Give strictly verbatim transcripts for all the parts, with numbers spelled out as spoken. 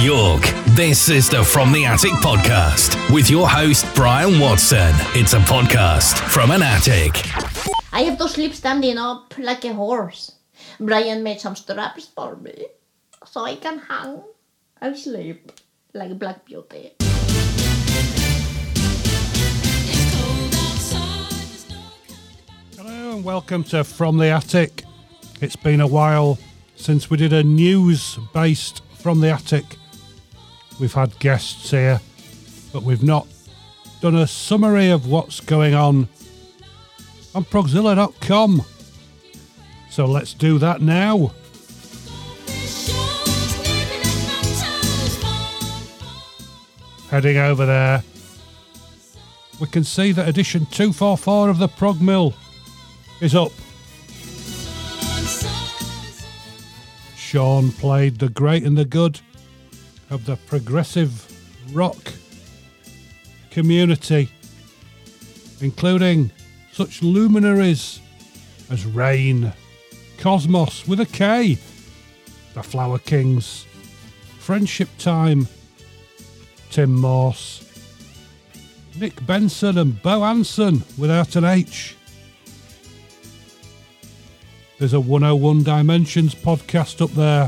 York. This is the From the Attic podcast with your host, Brian Watson. It's a podcast from an attic. I have to sleep standing up like a horse. Brian made some straps for me so I can hang and sleep like Black Beauty. Hello and welcome to From the Attic. It's been a while since we did a news-based From the Attic. We've had guests here, but we've not done a summary of what's going on on progzilla dot com. So let's do that now. Heading over there, we can see that edition two forty-four of the Prog Mill is up. Sean played the great and the good of the progressive rock community, including such luminaries as Rain, Cosmos with a K, the Flower Kings, Friendship Time, Tim Morse, Nick Benson and Bo Anson without an H. There's a one oh one Dimensions podcast up there.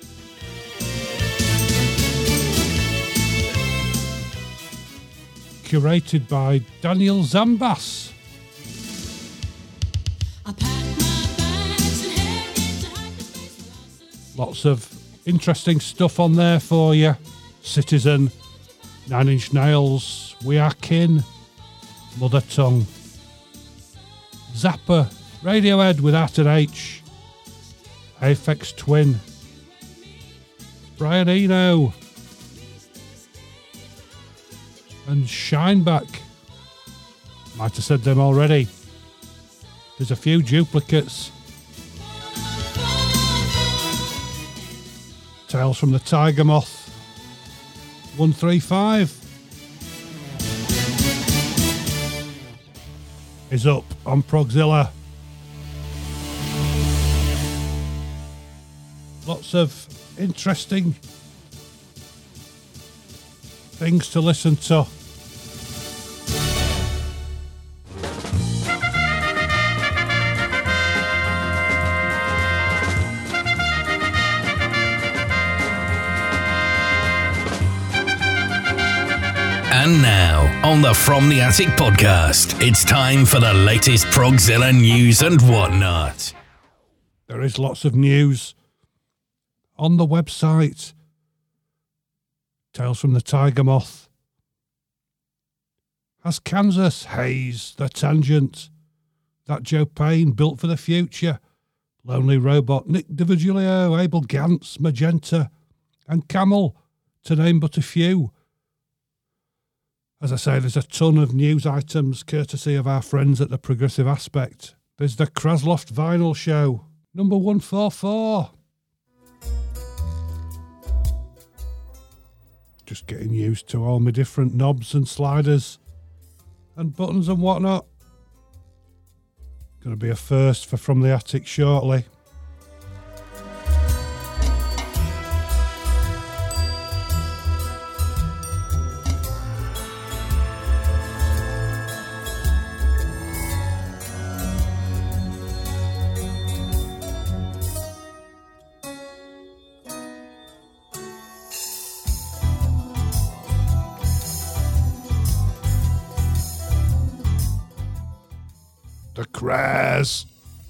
Curated by Daniel Zambas. Lots of interesting stuff on there for you. Citizen, Nine Inch Nails, We Are Kin, Mother Tongue, Zappa, Radiohead without an H, Aphex Twin, Brian Eno, and Shineback. Might have said them already. There's a few duplicates. Tales from the Tiger Moth, one thirty-five, is up on Progzilla. Lots of interesting things to listen to. And now, on the From the Attic podcast, it's time for the latest Progzilla news and whatnot. There is lots of news on the website. Tales from the Tiger Moth. Has Kansas, Haze, The Tangent, That Joe Payne, Built for the Future, Lonely Robot, Nick DiVigilio, Abel Gantz, Magenta, and Camel, to name but a few. As I say, there's a ton of news items courtesy of our friends at the Progressive Aspect. There's the Krasloft Vinyl Show, number one forty-four. Just getting used to all my different knobs and sliders and buttons and whatnot. Going to be a first for From the Attic shortly. The Crares.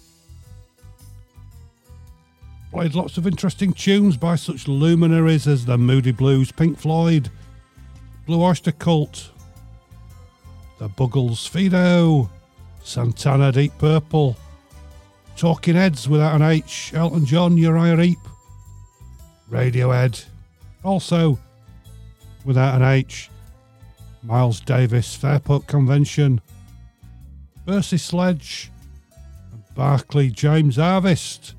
Played lots of interesting tunes by such luminaries as the Moody Blues, Pink Floyd, Blue Oyster Cult, the Buggles, Fido, Santana, Deep Purple, Talking Heads without an H, Elton John, Uriah Heep, Radiohead, also without an H, Miles Davis, Fairport Convention, Percy Sledge, and Barclay James Harvest.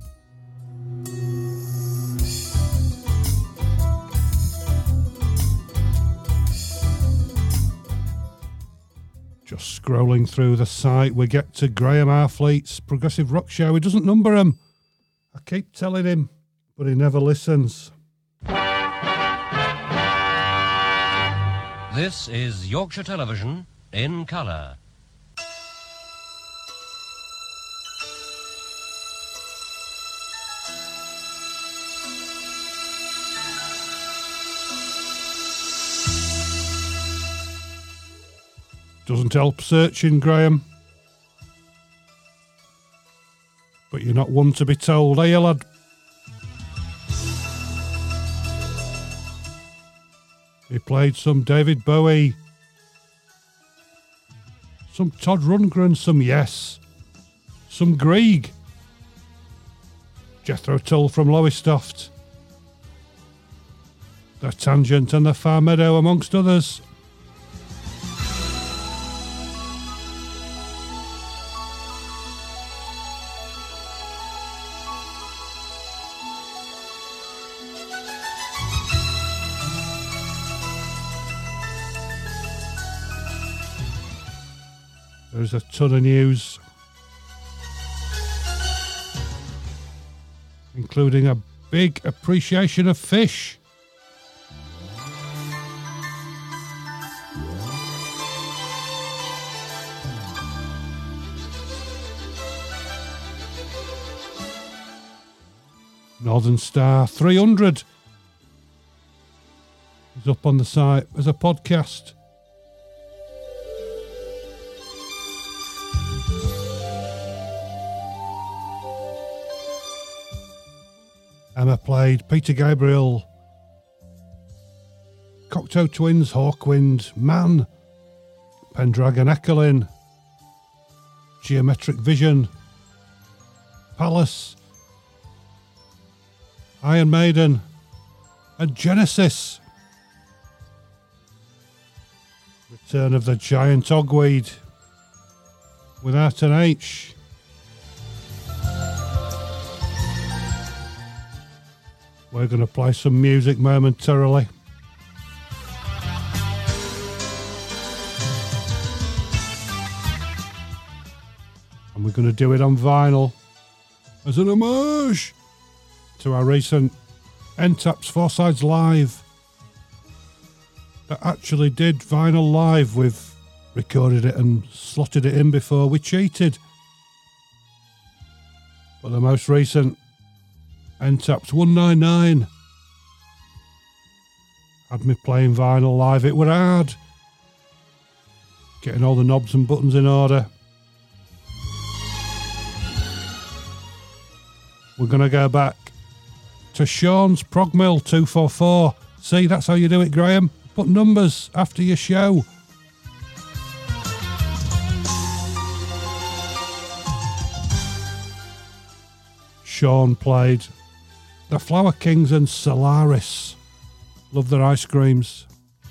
Just scrolling through the site, we get to Graham Arfleet's Progressive Rock Show. He doesn't number them. I keep telling him, but he never listens. This is Yorkshire Television in colour. Doesn't help searching, Graham. But you're not one to be told, are you, lad? He played some David Bowie, some Todd Rundgren, some Yes, some Grieg, Jethro Tull from Lowestoft, The Tangent and the Far Meadow, amongst others. There's a ton of news, including a big appreciation of fish. Northern Star three hundred is up on the site as a podcast. Emma played Peter Gabriel, Cocteau Twins, Hawkwind, Man, Pendragon Echelin, Geometric Vision, Palace, Iron Maiden, and Genesis. Return of the Giant Ogweed, without an H. We're going to play some music momentarily. And we're going to do it on vinyl as an homage to our recent N TAPS Four Sides Live that actually did vinyl live. We've recorded it and slotted it in before we cheated. But the most recent N TAPS one ninety-nine had me playing vinyl live. It were hard getting all the knobs and buttons in order. We're going to go back to Sean's Prog Mill two four four. See, that's how you do it, Graham. Put numbers after your show. Sean played The Flower Kings and Solaris. Love their ice creams.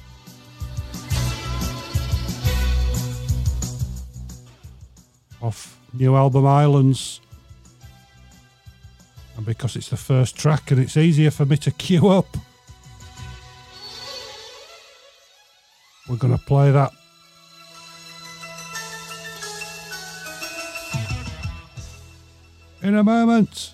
Off new album Islands. And because it's the first track and it's easier for me to queue up, we're going to play that. In a moment.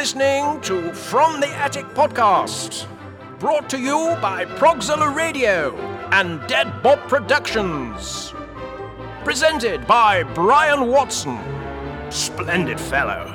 listening to From the Attic podcast, brought to you by Progzilla Radio and Dead Bob Productions. Presented by Brian Watson. Splendid fellow.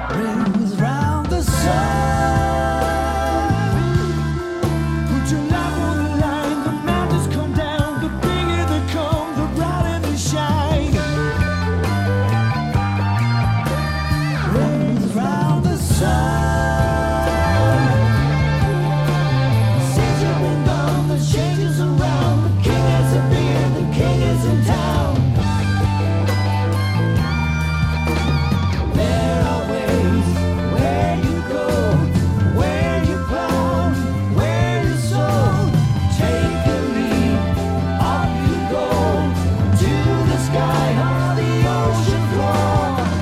Rings round the sun. Put your life on the line. The mountains come down. The bigger they come, the brighter they shine. Rings round the sun. Since you've been gone, the changes around. The king has appeared. The king is in town. There are ways where you go, where you plow, where you sow. Take a leap, up you go, to the sky or the ocean floor.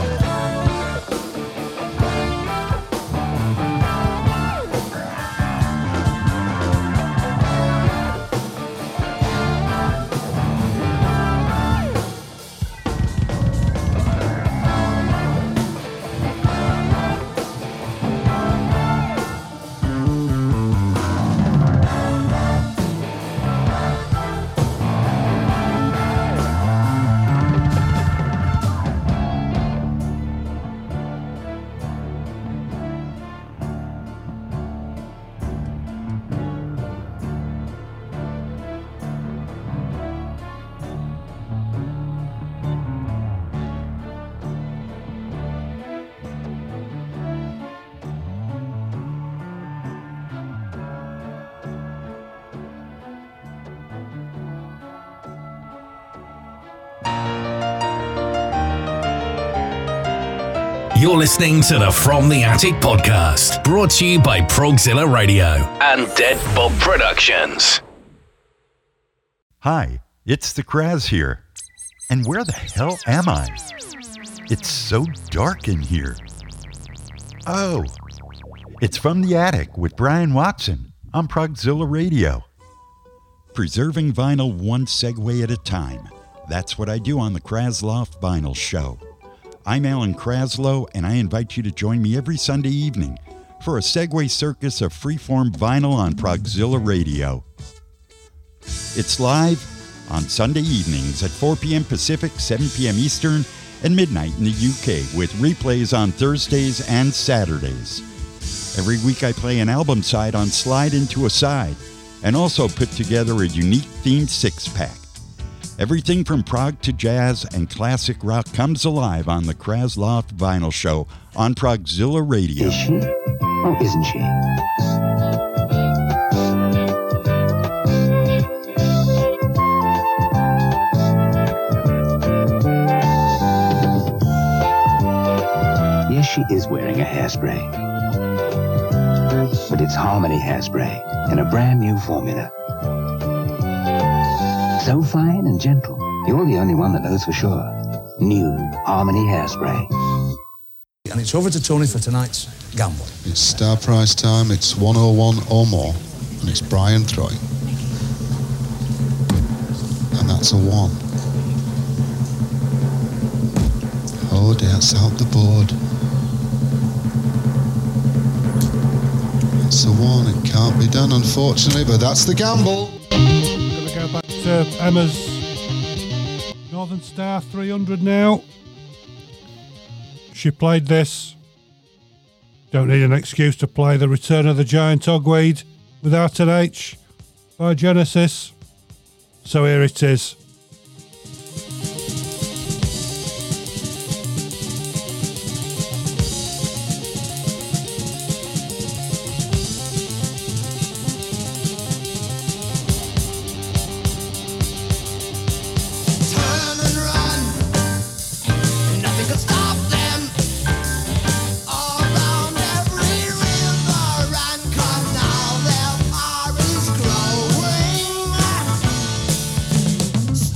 You're listening to the From the Attic podcast, brought to you by Progzilla Radio and Dead Bob Productions. Hi, it's the Kraz here. And where the hell am I? It's so dark in here. Oh, it's From the Attic with Brian Watson on Progzilla Radio. Preserving vinyl one segue at a time. That's what I do on the Krasloff Vinyl Show. I'm Alan Kraslow, and I invite you to join me every Sunday evening for a Segway circus of freeform vinyl on Progzilla Radio. It's live on Sunday evenings at four p.m. Pacific, seven p.m. Eastern, and midnight in the U K, with replays on Thursdays and Saturdays. Every week I play an album side on Slide Into a Side, and also put together a unique themed six-pack. Everything from prog to jazz and classic rock comes alive on the Krasloff Vinyl Show on Progzilla Radio. Is she or isn't she? Yes, she is wearing a hairspray. But it's Harmony Hairspray in a brand new formula. So fine and gentle, you're the only one that knows for sure. New Harmony Hairspray. And it's over to Tony for tonight's gamble. It's star price time, it's one oh one or more, and it's Brian throwing. And that's a one. Oh dear, that's out the board. It's a one, it can't be done unfortunately, but that's the gamble. Gonna go back to Emma's Northern Star three hundred now. She played this. Don't need an excuse to play The Return of the Giant Hogweed without an H by Genesis. So here it is. Growing.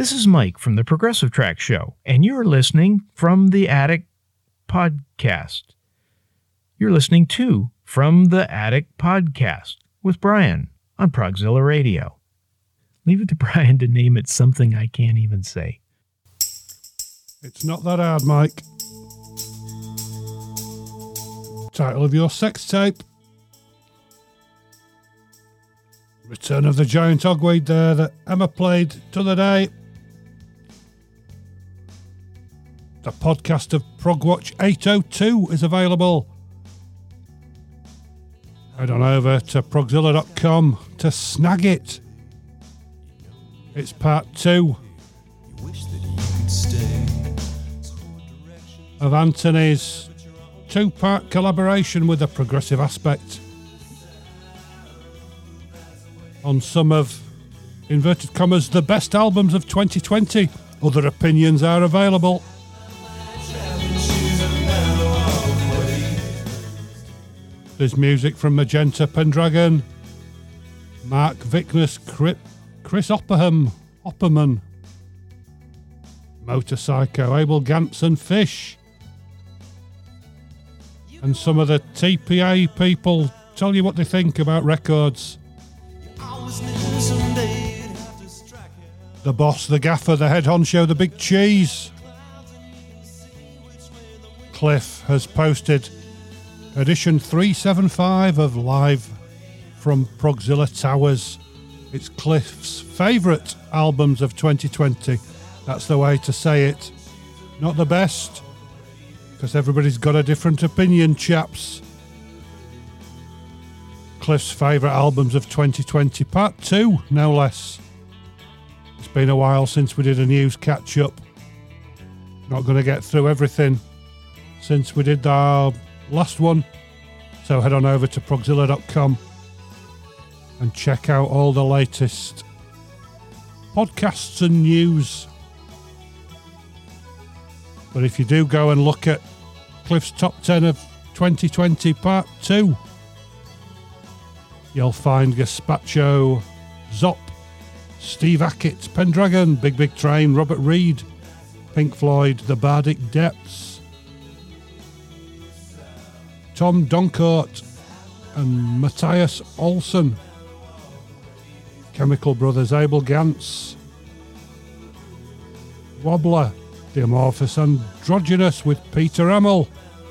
This is Mike from the Progressive Track Show, and you're listening from the Attic Podcast. You're listening to From the Attic Podcast with Brian on Progzilla Radio. Leave it to Brian to name it something I can't even say. It's not that hard, Mike. Title of your sex tape. Return of the Giant Hogweed there that Emma played the other day. The podcast of Progwatch eight oh two is available. Head on over to progzilla dot com to snag it. It's part two of Anthony's two-part collaboration with a progressive aspect on some of, inverted commas, the best albums of twenty twenty. Other opinions are available. There's music from Magenta Pendragon, Mark Vickness, Chris Opperham, Opperman, Motorpsycho, Abel Gantz and Fish. And some of the T P A people tell you what they think about records. The boss, the gaffer, the head honcho, the big cheese. Cliff has posted edition three seventy-five of Live from Progzilla Towers. It's Cliff's favourite albums of twenty twenty. That's the way to say it. Not the best, because everybody's got a different opinion, chaps. Cliff's favourite albums of twenty twenty, part two, no less. It's been a while since we did a news catch-up. Not going to get through everything since we did our last one. So head on over to progzilla dot com and check out all the latest podcasts and news. But if you do go and look at Cliff's Top ten of twenty twenty Part two, you'll find Gazpacho, Zop, Steve Hackett, Pendragon, Big Big Train, Robert Reed, Pink Floyd, The Bardic Depths, Tom Doncourt and Matthias Olsson, Chemical Brothers, Abel Gantz, Wobbler, The Amorphous Androgynous with Peter Hamill,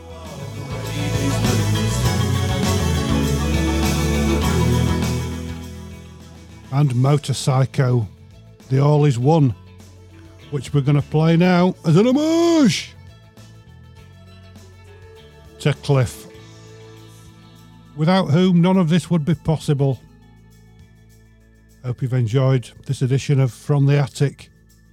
and Motorpsycho, The All Is One, which we're going to play now as an homage to Cliff, without whom none of this would be possible. Hope you've enjoyed this edition of From the Attic.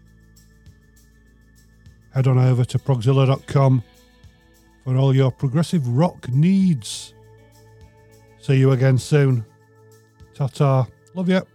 Head on over to progzilla dot com for all your progressive rock needs. See you again soon. Ta-ta. Love you.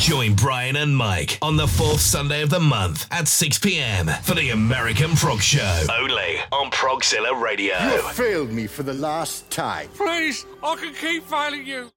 Join Brian and Mike on the fourth Sunday of the month at six p.m. for the American Prog Show. Only on Progzilla Radio. You have failed me for the last time. Please, I can keep failing you.